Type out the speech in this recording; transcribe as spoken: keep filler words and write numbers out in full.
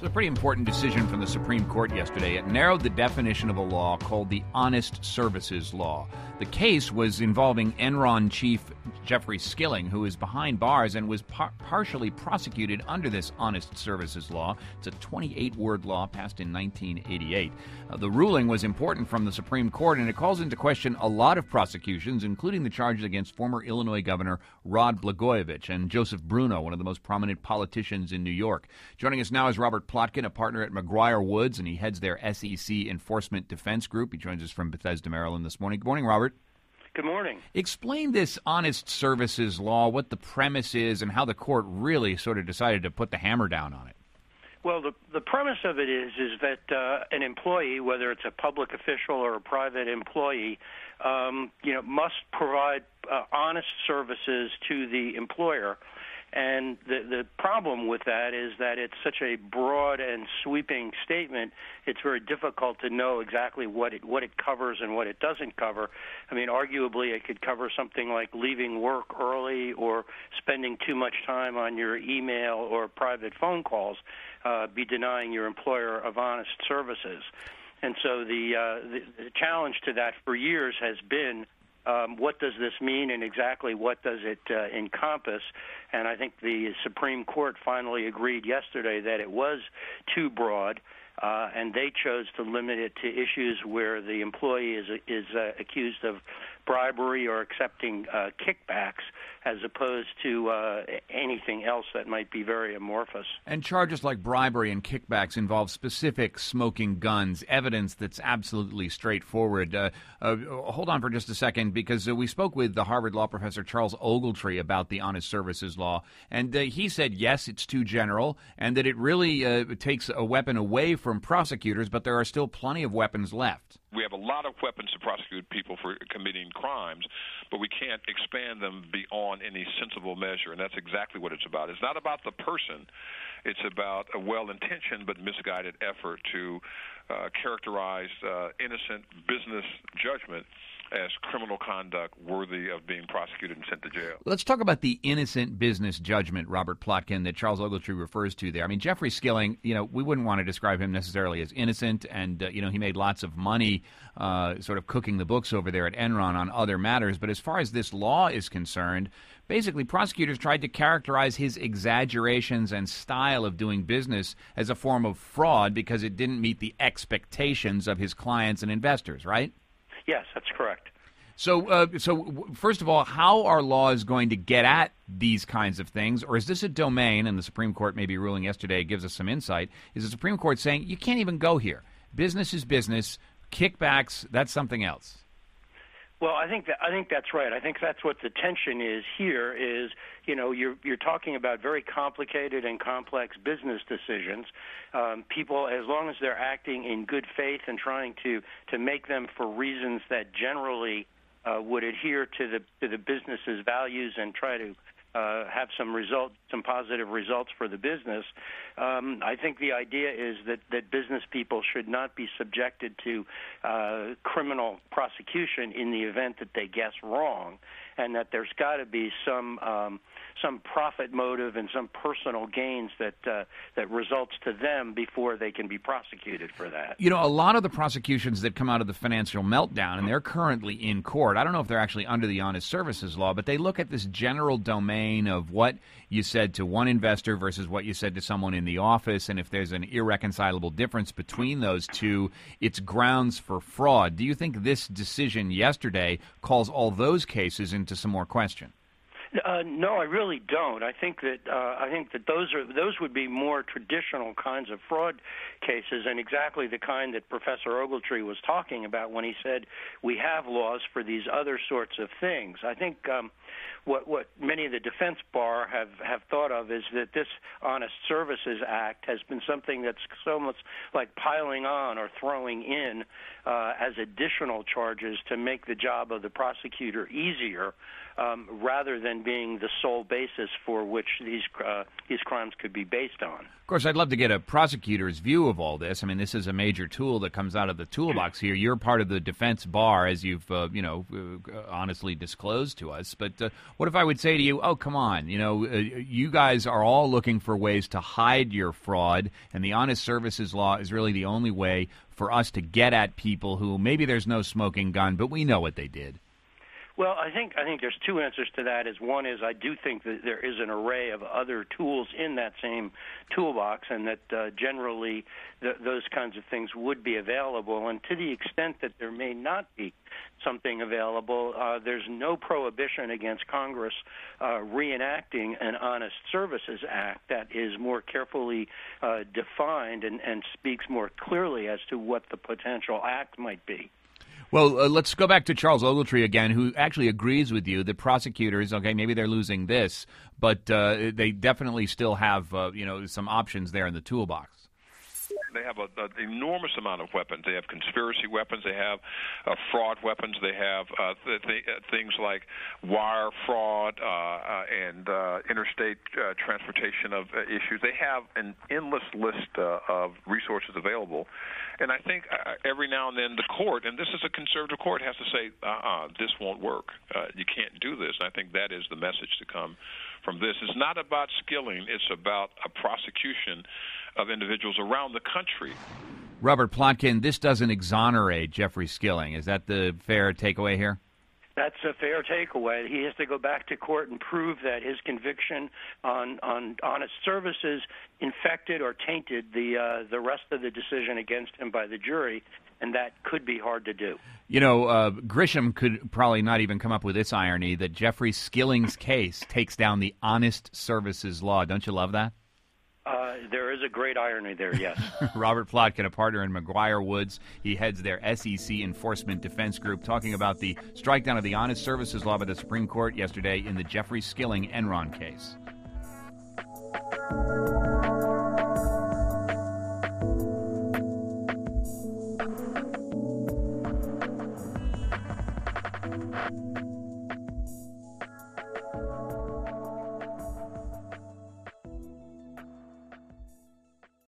It's a pretty important decision from the Supreme Court yesterday. It narrowed the definition of a law called the Honest Services Law. The case was involving Enron chief Jeffrey Skilling, who is behind bars and was par- partially prosecuted under this Honest Services Law. It's a twenty-eight word law passed in nineteen eighty-eight. Uh, the ruling was important from the Supreme Court, and it calls into question a lot of prosecutions, including the charges against former Illinois Governor Rod Blagojevich and Joseph Bruno, one of the most prominent politicians in New York. Joining us now is Robert Plotkin, a partner at McGuire Woods, and he heads their S E C Enforcement Defense Group. He joins us from Bethesda, Maryland this morning. Good morning, Robert. Good morning. Explain this Honest Services Law, what the premise is, and how the court really sort of decided to put the hammer down on it. Well, the the premise of it is is that uh, an employee, whether it's a public official or a private employee, um, you know, must provide uh, honest services to the employer. And the the problem with that is that it's such a broad and sweeping statement. It's very difficult to know exactly what it what it covers and what it doesn't cover. I mean, arguably, it could cover something like leaving work early or spending too much time on your email or private phone calls, uh, be denying your employer of honest services. And so the, uh, the the challenge to that for years has been, Um, what does this mean, and exactly what does it uh, encompass? And I think the Supreme Court finally agreed yesterday that it was too broad, uh, and they chose to limit it to issues where the employee is is uh, accused of bribery or accepting uh, kickbacks, as opposed to uh, anything else that might be very amorphous. And charges like bribery and kickbacks involve specific smoking guns, evidence that's absolutely straightforward. Uh, uh, hold on for just a second, because uh, we spoke with the Harvard law professor Charles Ogletree about the Honest Services Law, and uh, he said, yes, it's too general, and that it really uh, takes a weapon away from prosecutors, but there are still plenty of weapons left. We have a lot of weapons to prosecute people for committing crimes, but we can't expand them beyond any sensible measure, and that's exactly what it's about. It's not about the person. It's about a well-intentioned but misguided effort to uh, characterize uh, innocent business judgment as criminal conduct worthy of being prosecuted and sent to jail. Let's talk about the innocent business judgment, Robert Plotkin, that Charles Ogletree refers to there. I mean, Jeffrey Skilling, you know, we wouldn't want to describe him necessarily as innocent, and, uh, you know, he made lots of money uh, sort of cooking the books over there at Enron on other matters. But as far as this law is concerned, basically prosecutors tried to characterize his exaggerations and style of doing business as a form of fraud because it didn't meet the expectations of his clients and investors, right? Yes, that's correct. So, uh, so first of all, how are laws going to get at these kinds of things? Or is this a domain, and the Supreme Court maybe ruling yesterday gives us some insight, is the Supreme Court saying you can't even go here? Business is business. Kickbacks, that's something else. Well, I think that I think that's right. I think that's what the tension is here is, you know, you're you're talking about very complicated and complex business decisions. Um, people, as long as they're acting in good faith and trying to, to make them for reasons that generally uh, would adhere to the to the business's values and try to uh, have some result, some positive results for the business. Um, I think the idea is that, that business people should not be subjected to uh, criminal prosecution in the event that they guess wrong, and that there's got to be some um, some profit motive and some personal gains that uh, that results to them before they can be prosecuted for that. You know, a lot of the prosecutions that come out of the financial meltdown, and they're currently in court, I don't know if they're actually under the Honest Services Law, but they look at this general domain of what you said to one investor versus what you said to someone in the office, and if there's an irreconcilable difference between those two, it's grounds for fraud. Do you think this decision yesterday calls all those cases into some more question? Uh, no, I really don't. I think that uh, I think that those are those would be more traditional kinds of fraud cases, and exactly the kind that Professor Ogletree was talking about when he said we have laws for these other sorts of things. I think um, what what many of the defense bar have, have thought of is that this Honest Services Act has been something that's so much like piling on or throwing in uh, as additional charges to make the job of the prosecutor easier. um, rather than being the sole basis for which these uh, these crimes could be based on. Of course, I'd love to get a prosecutor's view of all this. I mean, this is a major tool that comes out of the toolbox here. You're part of the defense bar, as you've, uh, you know, uh, honestly disclosed to us. But uh, what if I would say to you, oh, come on, you know, uh, you guys are all looking for ways to hide your fraud, and the honest services law is really the only way for us to get at people who maybe there's no smoking gun, but we know what they did. Well, I think I think there's two answers to that. Is one is I do think that there is an array of other tools in that same toolbox, and that uh, generally th- those kinds of things would be available. And to the extent that there may not be something available, uh, there's no prohibition against Congress uh, reenacting an Honest Services Act that is more carefully uh, defined and, and speaks more clearly as to what the potential act might be. Well, uh, let's go back to Charles Ogletree again, who actually agrees with you that prosecutors, okay, maybe they're losing this, but uh, they definitely still have, uh, you know, some options there in the toolbox. They have an enormous amount of weapons. They have conspiracy weapons. They have uh, fraud weapons. They have uh, th- th- things like wire fraud uh, uh, and uh, interstate uh, transportation of uh, issues. They have an endless list uh, of resources available. And I think uh, every now and then the court, and this is a conservative court, has to say, uh-uh, this won't work. Uh, you can't do this. And I think that is the message to come from this. It's not about Skilling. It's about a prosecution of individuals around the country. Robert Plotkin, this doesn't exonerate Jeffrey Skilling. Is that the fair takeaway here? That's a fair takeaway. He has to go back to court and prove that his conviction on, on honest services infected or tainted the uh, the rest of the decision against him by the jury, and that could be hard to do. You know, uh, Grisham could probably not even come up with this irony that Jeffrey Skilling's case takes down the honest services law. Don't you love that? Uh, there is a great irony there, yes. Robert Plotkin, a partner in McGuire Woods. He heads their S E C Enforcement Defense Group, talking about the strike down of the honest services law by the Supreme Court yesterday in the Jeffrey Skilling Enron case.